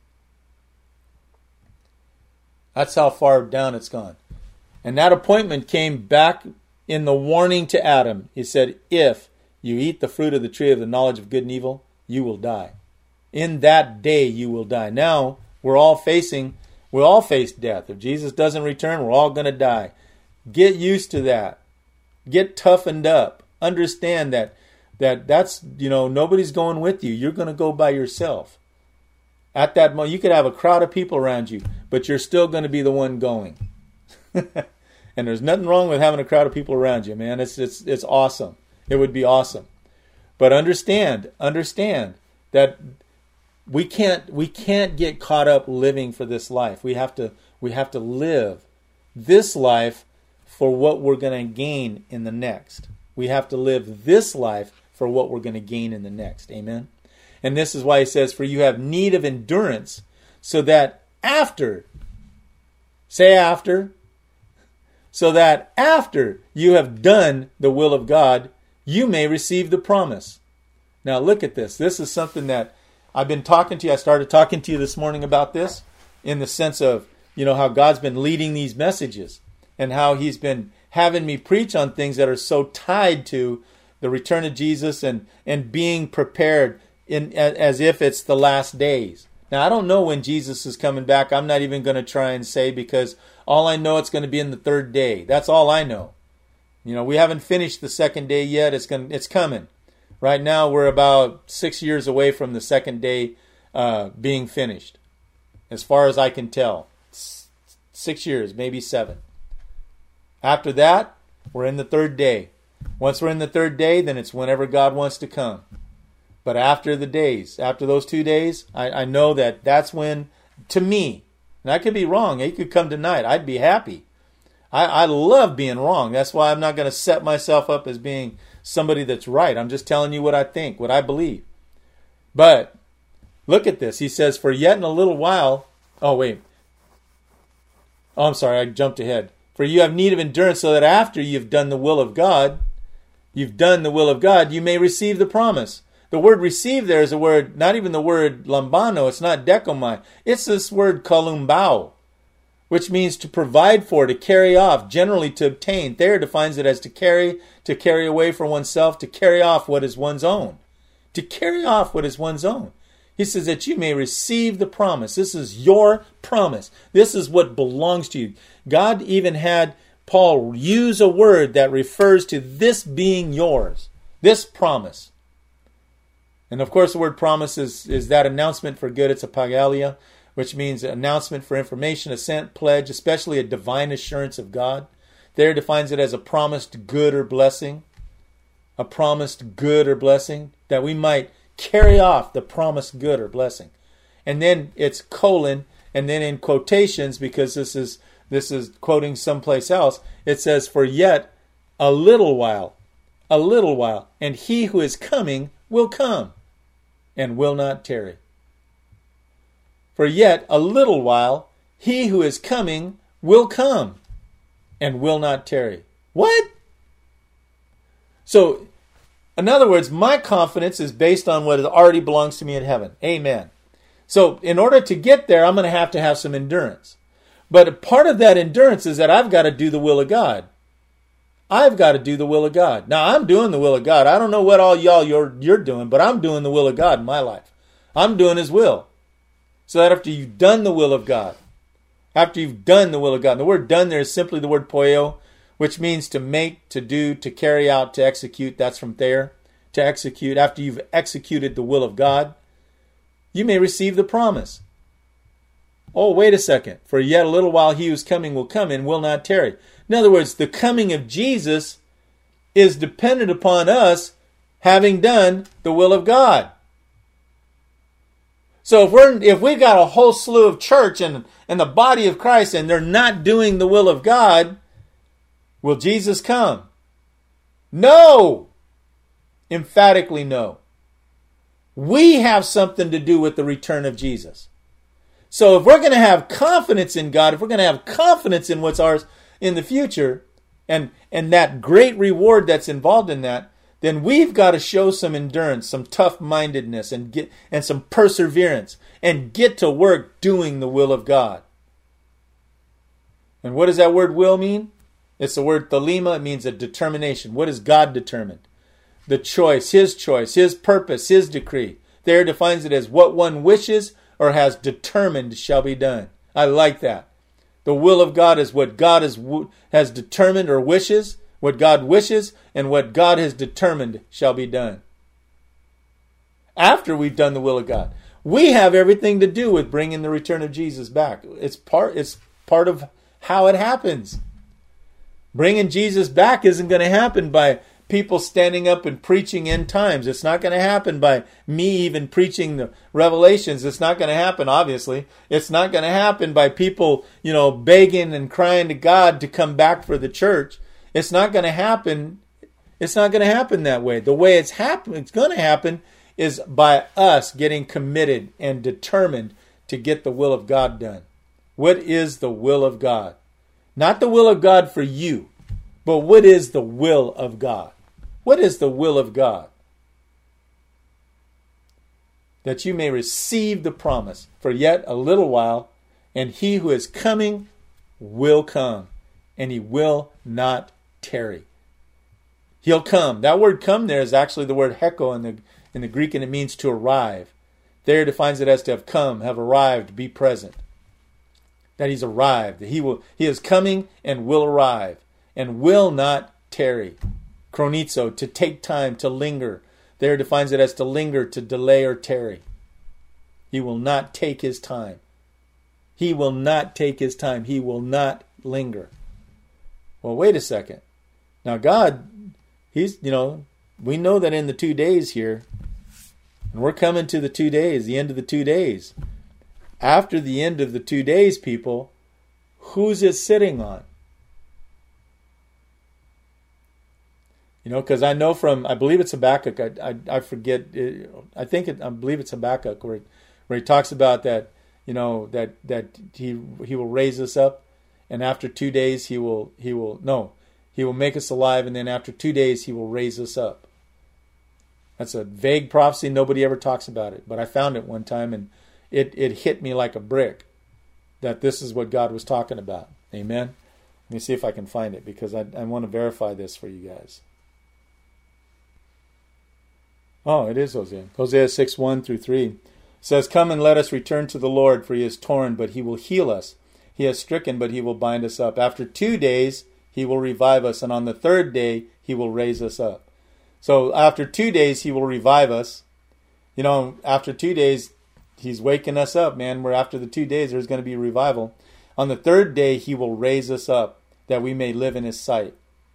That's how far down it's gone. And that appointment came back in the warning to Adam. He said, if you eat the fruit of the tree of the knowledge of good and evil, you will die. In that day you will die. Now, we're all facing, we all face death. If Jesus doesn't return, we're all going to die. Get used to that. Get toughened up. Understand that that that's, you know, nobody's going with you. You're going to go by yourself. At that moment, you could have a crowd of people around you, but you're still going to be the one going. And there's nothing wrong with having a crowd of people around you, man. It's it's it's awesome. It would be awesome. But understand, understand that we can't we can't get caught up living for this life. We have to we have to live this life for what we're going to gain in the next. We have to live this life for what we're going to gain in the next. Amen. And this is why he says, for you have need of endurance, so that after, say after, so that after you have done the will of God, you may receive the promise. Now look at this. This is something that I've been talking to you. I started talking to you this morning about this in the sense of, you know, how God's been leading these messages and how he's been having me preach on things that are so tied to the return of Jesus and, and being prepared in as if it's the last days. Now, I don't know when Jesus is coming back. I'm not even going to try and say, because all I know it's going to be in the third day. That's all I know. You know, we haven't finished the second day yet. It's going, it's coming. Right now, we're about six years away from the second day uh, being finished, as far as I can tell. Six years, maybe seven. After that, we're in the third day. Once we're in the third day, then it's whenever God wants to come. But after the days, after those two days, I, I know that that's when, to me, and I could be wrong. He could come tonight. I'd be happy. I, I love being wrong. That's why I'm not going to set myself up as being somebody that's right. I'm just telling you what I think, what I believe. But look at this. He says, for yet in a little while, oh, wait. Oh, I'm sorry. I jumped ahead. For you have need of endurance, so that after you've done the will of God, you've done the will of God, you may receive the promise. The word receive there is a word, not even the word lambano. It's not dekomai. It's this word kalumbao, which means to provide for, to carry off, generally to obtain. Thayer defines it as to carry, to carry away for oneself, to carry off what is one's own. To carry off what is one's own. He says that you may receive the promise. This is your promise. This is what belongs to you. God even had Paul use a word that refers to this being yours. This promise. And of course the word promise is, is that announcement for good. It's a pagalia, which means announcement for information, assent, pledge, especially a divine assurance of God. There defines it as a promised good or blessing. A promised good or blessing, that we might carry off the promised good or blessing. And then it's colon, and then in quotations, because this is this is quoting someplace else, it says, for yet a little while, a little while, and he who is coming will come and will not tarry. For yet a little while, he who is coming will come and will not tarry. What? So, in other words, my confidence is based on what already belongs to me in heaven. Amen. So, in order to get there, I'm going to have to have some endurance. But part of that endurance is that I've got to do the will of God. I've got to do the will of God. Now, I'm doing the will of God. I don't know what all y'all you're, you're doing, but I'm doing the will of God in my life. I'm doing his will. So that after you've done the will of God, after you've done the will of God, and the word done there is simply the word poio, which means to make, to do, to carry out, to execute. That's from there. To execute. After you've executed the will of God, you may receive the promise. Oh, wait a second. For yet a little while he who's coming will come and will not tarry. In other words, the coming of Jesus is dependent upon us having done the will of God. So if we're if we got a whole slew of church and, and the body of Christ and they're not doing the will of God, will Jesus come? No. Emphatically no. We have something to do with the return of Jesus. So if we're going to have confidence in God, if we're going to have confidence in what's ours in the future, and, and that great reward that's involved in that, then we've got to show some endurance, some tough-mindedness, and get and some perseverance, and get to work doing the will of God. And what does that word will mean? It's the word thelema. It means a determination. What is God determined? The choice, his choice, his purpose, his decree. There defines it as what one wishes or has determined shall be done. I like that. The will of God is what God has, has determined or wishes, what God wishes, and what God has determined shall be done. After we've done the will of God, we have everything to do with bringing the return of Jesus back. It's part, it's part of how it happens. Bringing Jesus back isn't going to happen by, people standing up and preaching end times. It's not going to happen by me even preaching the Revelations. It's not going to happen, obviously. It's not going to happen by people, you know, begging and crying to God to come back for the church. It's not going to happen. It's not going to happen that way. The way it's happen, it's going to happen is by us getting committed and determined to get the will of God done. What is the will of God? Not the will of God for you, but what is the will of God? What is the will of God? That you may receive the promise for yet a little while, and he who is coming will come, and he will not tarry. He'll come. That word come there is actually the word heko in the in the Greek, and it means to arrive. There it defines it as to have come, have arrived, be present. That he's arrived. That he will he is coming and will arrive, and will not tarry. Chronizo, to take time, to linger. There it defines it as to linger, to delay or tarry. He will not take his time. He will not take his time. He will not linger. Well, wait a second. Now God, he's, you know, we know that in the two days here, and we're coming to the two days, the end of the two days. After the end of the two days, people, who's it sitting on? You know, because I know from, I believe it's Habakkuk, I I, I forget, it, I think, it, I believe it's Habakkuk, where, where he talks about that, you know, that that he he will raise us up, and after two days he will, he will, no, he will make us alive, and then after two days he will raise us up. That's a vague prophecy. Nobody ever talks about it. But I found it one time, and it, it hit me like a brick that this is what God was talking about. Amen? Let me see if I can find it, because I, I want to verify this for you guys. Oh, it is Hosea. Hosea six, one through three. It says, "Come and let us return to the Lord, for he is torn, but he will heal us. He is stricken, but he will bind us up. After two days he will revive us, and on the third day he will raise us up." So after two days, he will revive us. You know, after two days, he's waking us up, man. Where after the two days, there's going to be revival. On the third day, he will raise us up that we may live in his sight.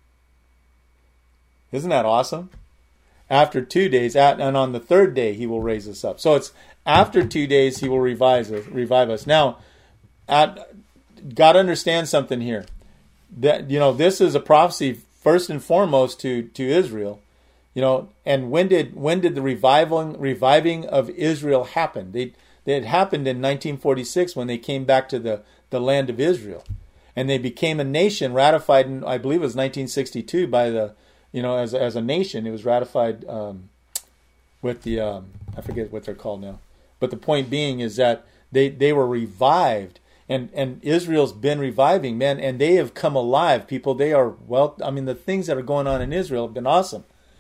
Isn't that awesome? After two days, and on the third day, he will raise us up. So it's after two days, he will revive us. Revive us. Now, at, got to understand something here. That, you know, this is a prophecy first and foremost to, to Israel. You know, and when did when did the reviving reviving of Israel happen? They, they it happened in nineteen forty-six when they came back to the, the land of Israel, and they became a nation ratified in, I believe it was nineteen sixty-two by the, you know, as as a nation. It was ratified um, with the um, I forget what they're called now, but the point being is that they, they were revived, and and Israel's been reviving, man, and they have come alive, people. They are well. I mean, the things that are going on in Israel have been awesome.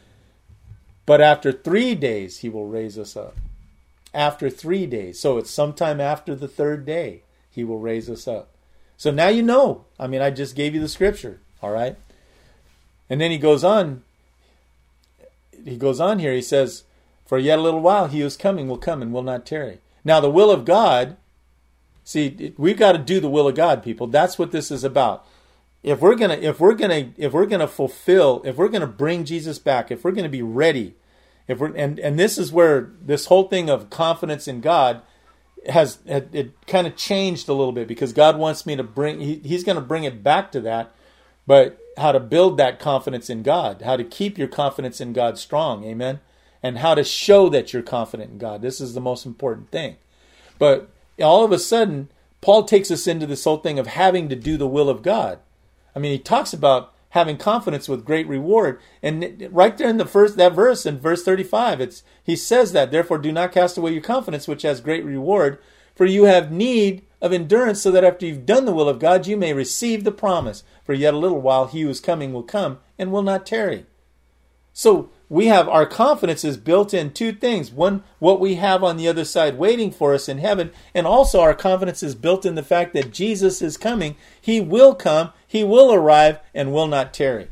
But after three days, he will raise us up. After three days. So it's sometime after the third day, he will raise us up. So now you know. I mean, I just gave you the scripture. All right. And then he goes on. He goes on here. He says, "For yet a little while, he who is coming will come and will not tarry." Now, the will of God, see, we've got to do the will of God, people. That's what this is about. If we're gonna, if we're gonna, if we're gonna fulfill, if we're gonna bring Jesus back, if we're gonna be ready, if we're, and and this is where this whole thing of confidence in God has it, it kind of changed a little bit, because God wants me to bring, he, He's going to bring it back to that, but how to build that confidence in God, how to keep your confidence in God strong, amen, and how to show that you're confident in God. This is the most important thing. But all of a sudden, Paul takes us into this whole thing of having to do the will of God. I mean, he talks about having confidence with great reward. And right there in the first, that verse, in verse thirty-five, it's he says that, "Therefore do not cast away your confidence, which has great reward, for you have need of endurance, so that after you've done the will of God, you may receive the promise. For yet a little while, he who is coming will come and will not tarry." So we have, our confidence is built in two things. One, what we have on the other side waiting for us in heaven. And also our confidence is built in the fact that Jesus is coming. He will come, he will arrive, and will not tarry.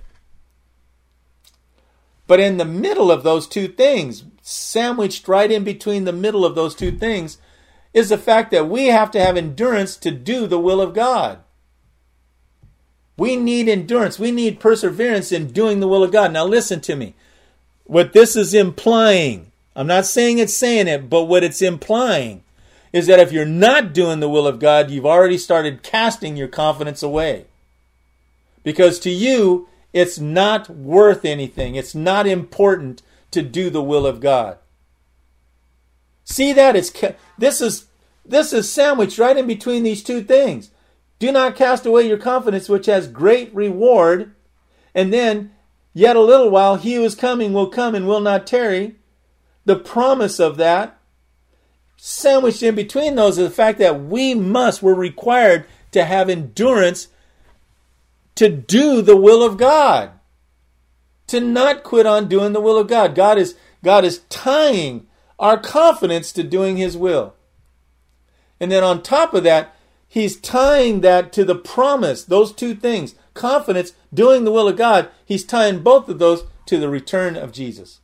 But in the middle of those two things, sandwiched right in between the middle of those two things, is the fact that we have to have endurance to do the will of God. We need endurance. We need perseverance in doing the will of God. Now listen to me. What this is implying, I'm not saying it's saying it, but what it's implying is that if you're not doing the will of God, you've already started casting your confidence away. Because to you, it's not worth anything. It's not important to do the will of God. See that? It's this is this is sandwiched right in between these two things. Do not cast away your confidence, which has great reward. And then, yet a little while, he who is coming will come and will not tarry. The promise of that, sandwiched in between those, is the fact that we must, we're required to have endurance to do the will of God. To not quit on doing the will of God. God is, God is tying our confidence to doing his will. And then on top of that, he's tying that to the promise, those two things, confidence, doing the will of God. He's tying both of those to the return of Jesus.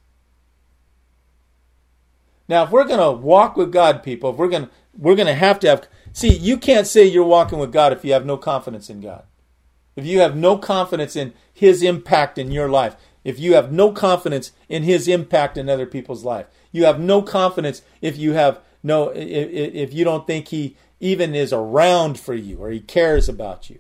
Now, if we're going to walk with God, people, if we're going to, we're going to have to have, see, you can't say you're walking with God if you have no confidence in God. If you have no confidence in his impact in your life, if you have no confidence in his impact in other people's life, you have no confidence if you have no, if, if you don't think he even is around for you or he cares about you.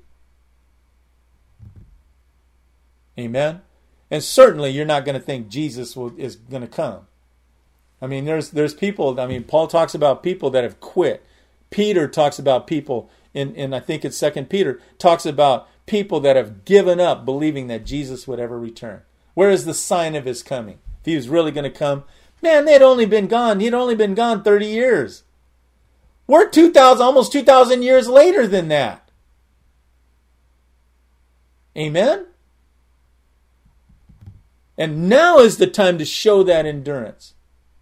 Amen? And certainly you're not going to think Jesus will, is going to come. I mean, there's there's people, I mean, Paul talks about people that have quit. Peter talks about people, in, in I think it's Second Peter, talks about people that have given up believing that Jesus would ever return. Where is the sign of his coming? If he was really going to come, man, they'd only been gone. He'd only been gone thirty years. We're two thousand, almost two thousand years later than that. Amen? And now is the time to show that endurance.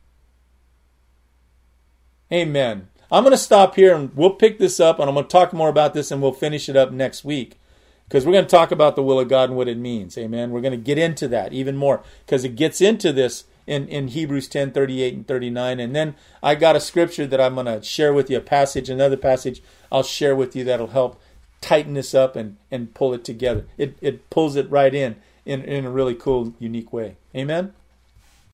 Amen. I'm going to stop here and we'll pick this up and I'm going to talk more about this and we'll finish it up next week. Because we're going to talk about the will of God and what it means. Amen. We're going to get into that even more because it gets into this in, in Hebrews ten, thirty-eight and thirty-nine. And then I got a scripture that I'm going to share with you, a passage, another passage I'll share with you that'll help tighten this up and, and pull it together. It, it pulls it right in, in in a really cool, unique way. Amen.